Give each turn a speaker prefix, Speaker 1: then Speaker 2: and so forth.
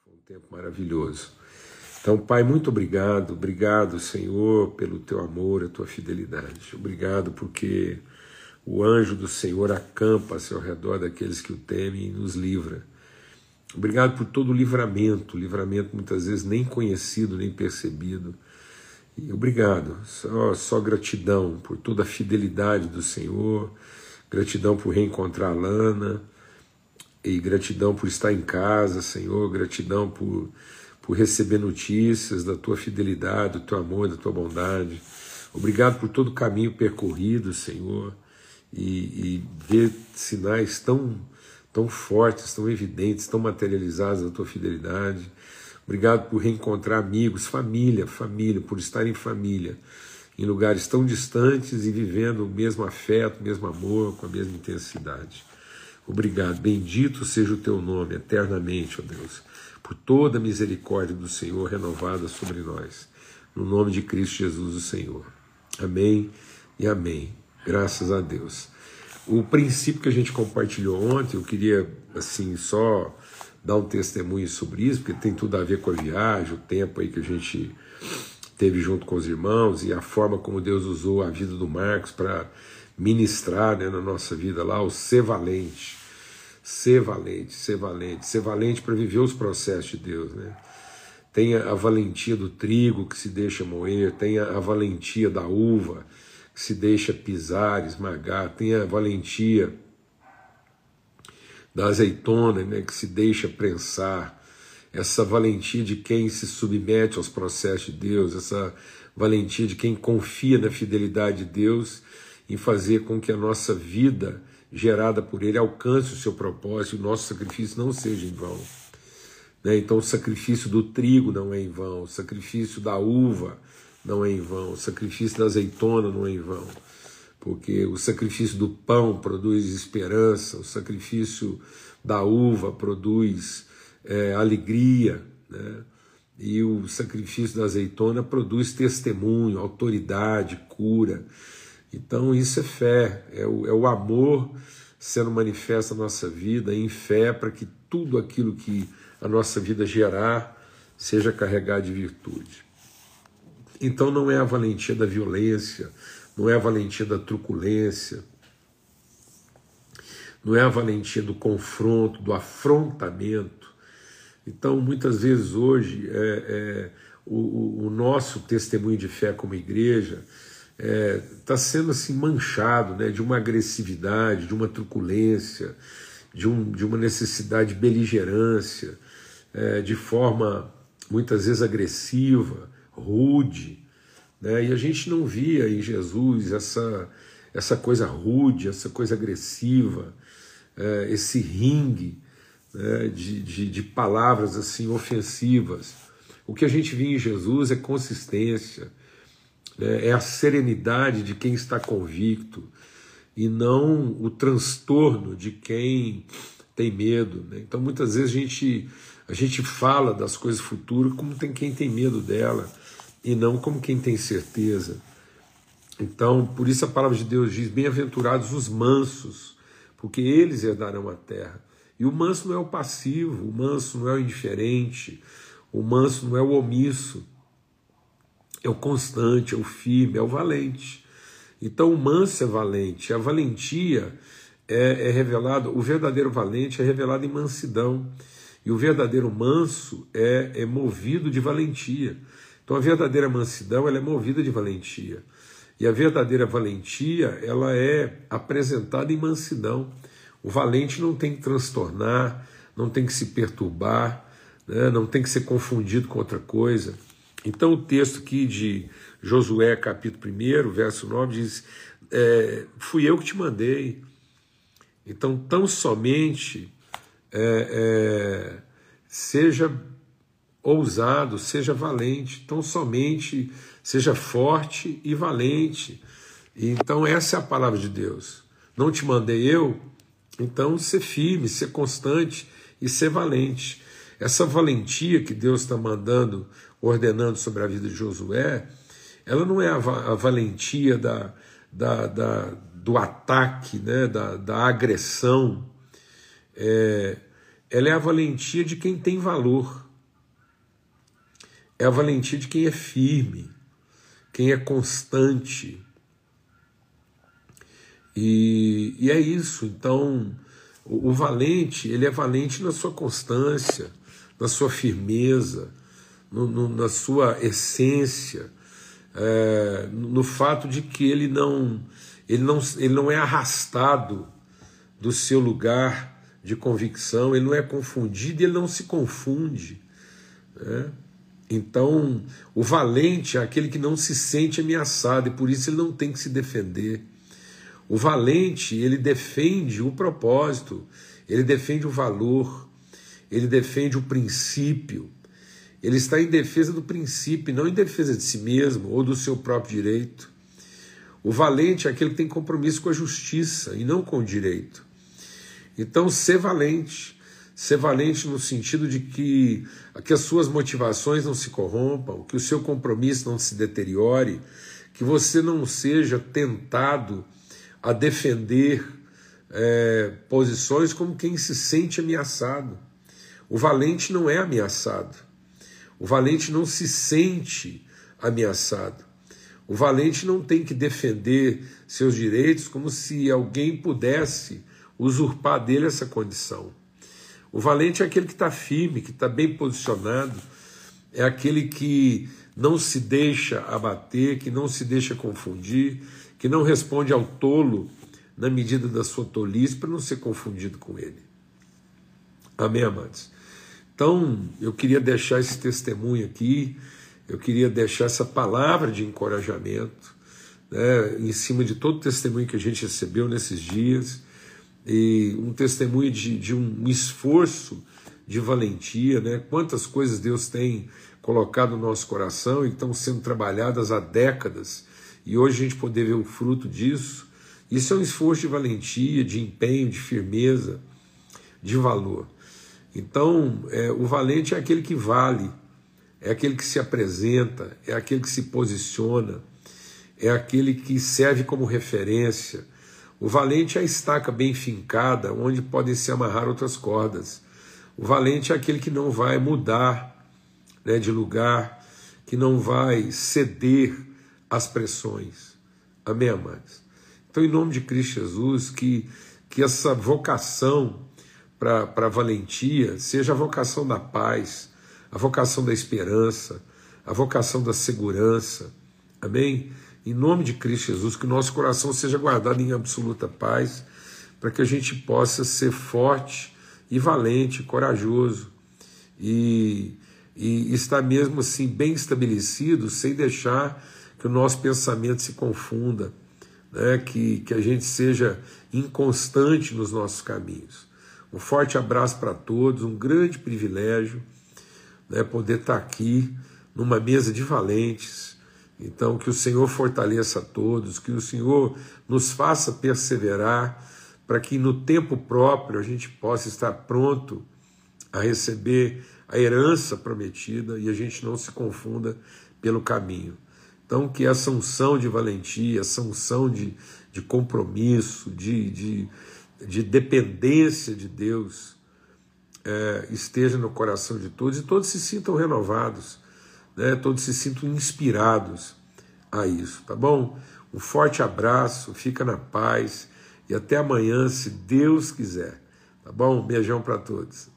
Speaker 1: Foi um tempo maravilhoso. Então, Pai, muito obrigado. Obrigado, Senhor, pelo teu amor, a tua fidelidade. Obrigado porque o anjo do Senhor acampa-se ao redor daqueles que o temem e nos livra. Obrigado por todo o livramento muitas vezes nem conhecido, nem percebido. E obrigado, só gratidão por toda a fidelidade do Senhor, gratidão por reencontrar a Lana, e gratidão por estar em casa, Senhor, gratidão por receber notícias da tua fidelidade, do teu amor, da tua bondade. Obrigado por todo o caminho percorrido, Senhor, e ver sinais tão fortes, tão evidentes, tão materializados da tua fidelidade. Obrigado por reencontrar amigos, família, por estar em família, em lugares tão distantes e vivendo o mesmo afeto, o mesmo amor, com a mesma intensidade. Obrigado, bendito seja o teu nome eternamente, ó Deus, por toda a misericórdia do Senhor renovada sobre nós, no nome de Cristo Jesus, o Senhor. Amém e amém. Graças a Deus. O princípio que a gente compartilhou ontem, eu queria assim só dar um testemunho sobre isso, porque tem tudo a ver com a viagem, o tempo aí que a gente teve junto com os irmãos e a forma como Deus usou a vida do Marcos para ministrar, né, na nossa vida lá, o ser valente, ser valente para viver os processos de Deus, né? Tem a valentia do trigo que se deixa moer, tem a valentia da uva que se deixa pisar, esmagar, tem a valentia da azeitona, né, que se deixa prensar, essa valentia de quem se submete aos processos de Deus, essa valentia de quem confia na fidelidade de Deus em fazer com que a nossa vida gerada por Ele alcance o seu propósito e o nosso sacrifício não seja em vão. Né? Então o sacrifício do trigo não é em vão, o sacrifício da uva não é em vão, o sacrifício da azeitona não é em vão, porque o sacrifício do pão produz esperança, o sacrifício da uva produz alegria, né? E o sacrifício da azeitona produz testemunho, autoridade, cura. Então isso é fé, é o amor sendo manifesto na nossa vida, em fé, para que tudo aquilo que a nossa vida gerar seja carregado de virtude. Então não é a valentia da violência, não é a valentia da truculência, não é a valentia do confronto, do afrontamento. Então muitas vezes hoje o nosso testemunho de fé como igreja está sendo assim manchado, né, de uma agressividade, de uma truculência, de uma necessidade de beligerância, de forma muitas vezes agressiva, rude, né? E a gente não via em Jesus essa coisa rude, essa coisa agressiva, esse ringue, né, de palavras assim ofensivas. O que a gente via em Jesus é consistência, é a serenidade de quem está convicto e não o transtorno de quem tem medo, né? Então muitas vezes a gente fala das coisas futuras como quem tem medo dela e não como quem tem certeza. Então por isso a palavra de Deus diz: bem-aventurados os mansos, porque eles herdarão a terra. E o manso não é o passivo, o manso não é o indiferente, o manso não é o omisso, é o constante, é o firme, é o valente. Então o manso é valente, a valentia é revelada, o verdadeiro valente é revelado em mansidão, e o verdadeiro manso é movido de valentia. Então a verdadeira mansidão ela é movida de valentia, e a verdadeira valentia ela é apresentada em mansidão. O valente não tem que transtornar, não tem que se perturbar, né? Não tem que ser confundido com outra coisa. Então o texto aqui de Josué, capítulo 1, verso 9, diz: fui eu que te mandei. Então tão somente seja ousado, seja valente, tão somente seja forte e valente. E então essa é a palavra de Deus. Não te mandei eu? Então ser firme, ser constante e ser valente. Essa valentia que Deus está mandando, ordenando sobre a vida de Josué, ela não é a valentia do ataque, né, da agressão. Ela é a valentia de quem tem valor. é a valentia de quem é firme, quem é constante. E é isso. Então, o valente, ele é valente na sua constância, na sua firmeza, na sua essência, no fato de que ele não é arrastado do seu lugar de convicção, ele não é confundido e ele não se confunde, né? Então, o valente é aquele que não se sente ameaçado e por isso ele não tem que se defender. O valente, ele defende o propósito, ele defende o valor, ele defende o princípio. Ele está em defesa do princípio, não em defesa de si mesmo ou do seu próprio direito. O valente é aquele que tem compromisso com a justiça e não com o direito. Então, ser valente no sentido de que as suas motivações não se corrompam, que o seu compromisso não se deteriore, que você não seja tentado a defender posições como quem se sente ameaçado. O valente não é ameaçado. O valente não se sente ameaçado. O valente não tem que defender seus direitos como se alguém pudesse usurpar dele essa condição. O valente é aquele que está firme, que está bem posicionado, é aquele que não se deixa abater, que não se deixa confundir, que não responde ao tolo na medida da sua tolice para não ser confundido com ele. Amém, amados? Então, eu queria deixar esse testemunho aqui, eu queria deixar essa palavra de encorajamento, né, em cima de todo o testemunho que a gente recebeu nesses dias, e um testemunho de um esforço de valentia, né? Quantas coisas Deus tem colocado no nosso coração e estão sendo trabalhadas há décadas, e hoje a gente poder ver o fruto disso. Isso é um esforço de valentia, de empenho, de firmeza, de valor. Então, o valente é aquele que vale, é aquele que se apresenta, é aquele que se posiciona, é aquele que serve como referência. O valente é a estaca bem fincada, onde podem se amarrar outras cordas. O valente é aquele que não vai mudar, né, de lugar, que não vai ceder às pressões. Amém, amados? Então, em nome de Cristo Jesus, que essa vocação para a valentia seja a vocação da paz, a vocação da esperança, a vocação da segurança. Amém? Em nome de Cristo Jesus, que o nosso coração seja guardado em absoluta paz, para que a gente possa ser forte e valente, corajoso, e estar mesmo assim bem estabelecido, sem deixar que o nosso pensamento se confunda, né? Que a gente seja inconstante nos nossos caminhos. Um forte abraço para todos, um grande privilégio, né, poder estar aqui numa mesa de valentes. Então, que o Senhor fortaleça a todos, que o Senhor nos faça perseverar, para que no tempo próprio a gente possa estar pronto a receber a herança prometida e a gente não se confunda pelo caminho. Então, que essa unção de valentia, essa unção de compromisso, de dependência de Deus, esteja no coração de todos e todos se sintam renovados, né? Todos se sintam inspirados a isso, tá bom? Um forte abraço, fica na paz e até amanhã, se Deus quiser, tá bom? Um beijão para todos.